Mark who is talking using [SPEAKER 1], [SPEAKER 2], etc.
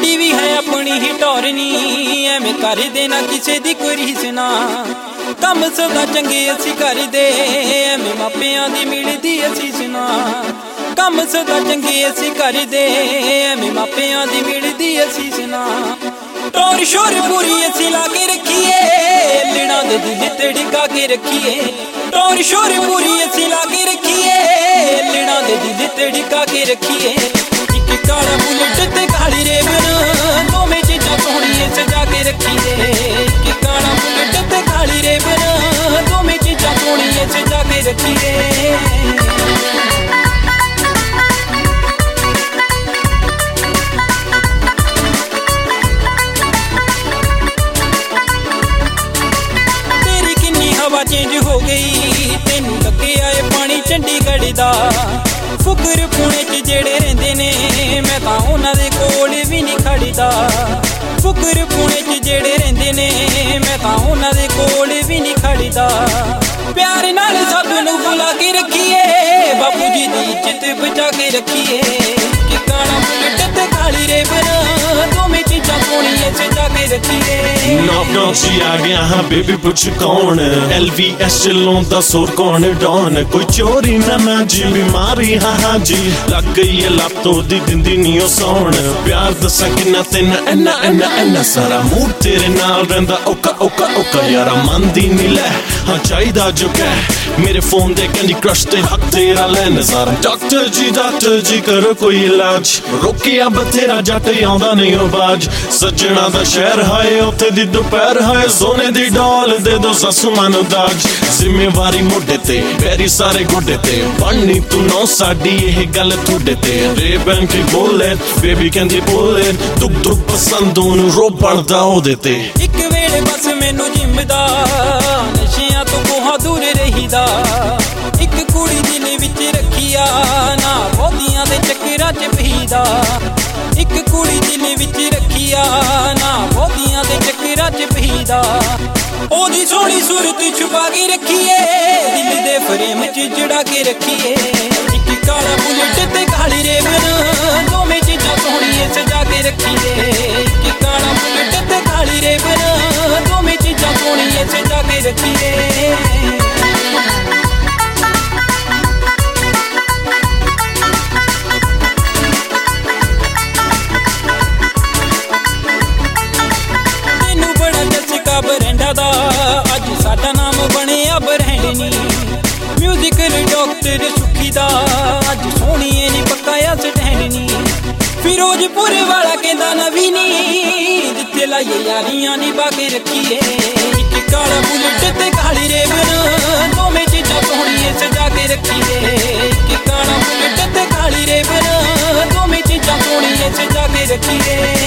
[SPEAKER 1] साडी भी है अपनी ही टोरनी एवें कर देना किसे दी कोई रीस ना कम सदा चंगे असी कर दे एवें मापियां दी मिलदी असीस ना कम सदा चंगे असी कर दे एवें मापियां दी मिलदी असीस ना टोर शोर पूरी असी ला के रखिए लिना दे दिल ते टिका के रखिए टोर शोर पूरी असी ला के रखिए लिना दे दिल ते टिका के रखिए एक काला बुलेट ते काली रेबन दोवें चीज़ां सोहणियां सजा के रखिए एक काला बुलेट ते काली रेबन दोवें चीज़ां सोहणियां सजा के रखिए चेंज हो गई तेनू लगे आए पानी चंडीगढ़ दा फुकर पुणे च जेड़े रहिंदे ने मैं तां उन्हां दे कोल भी नहीं खड़दा फुकर पुणे च जेड़े रहिंदे ने मैं तां उन्हां दे कोल भी नहीं खड़दा प्यार नाल सब नू बुला के रखिए बापू जी दी इज्जत बचा के रखिए कि काला बुलेट ते काली रेबन दोवें चीज़ां सोहणियां सजा के रखिए
[SPEAKER 2] नॉक सी आ गया हाँ बेबी पुछ कौन LVS चलाउंदा सोर कौन डॉन कोई चोरी ना जी बीमारी हाँ जी लग गई है लत ओदी दिंदी नहीं सौण प्यार दसा किन्ना तेन इन्ना इन्ना इन्ना सारा मूड तेरे नाल रहिंदा ओका ओका ओका यारा मनदी नहीं लै हाँ चाहिदा जो कह मेरे फोन दे कैंडी क्रश ते हक तेरा लैन सारा डॉक्टर जी करो कोई इलाज रोकिया बथेरा जट आउंदा नहीं ओ बाज सज्जणा दा शहर हाए उत्थे दी दोपहर हाए सोने दी डॉल दे दो ससु मानू दाज जिम्मेवारी मोढे ते पैरी सारे गोडे ते बननी तू नौ साडी यह गल थोड़े ते रेबन की बोले बेबी कहंदी बोले दुख दुख पसंद ओनू रो पड़दा ओदे ते
[SPEAKER 1] एक वेले बस मैनू जिम्दा नशियां तो कोहा दूर रहीदा एक कुड़ी दिल विच रखिया ना बहुतियां दे चक्करां च पईदा एक कुड़ी दिल विच रखिया ना बहुतियां दे चक्करां च पईदा ओदी सोहनी सूरत छुपा के रखिए दिल दे फ्रेम च जड़ा के रखिए एक काला बुलेट ते काली रेबन दोवें चीज़ां सोहणियां सजा के रखिए एक काला बुलेट ते काली रेबन दोवें चीज़ां सोहणियां सजा के रखिए बरंडा दा अज साडा नाम बनिया बरहंडनी म्यूजिकल डॉक्टर सुखी दा अज सोहणीए नी पकाया सटहंडनी फिरोजपुर वाला कहंदा नवी नी जिथे लाइए यारियां निभा के रखिए एक काला बुलेट ते काली रेबन दोवें चीज़ां सोहणियां सजा के रखिए एक काला बुलेट ते काली रेबन दोवें चीज़ां सोहणियां सजा के रखिए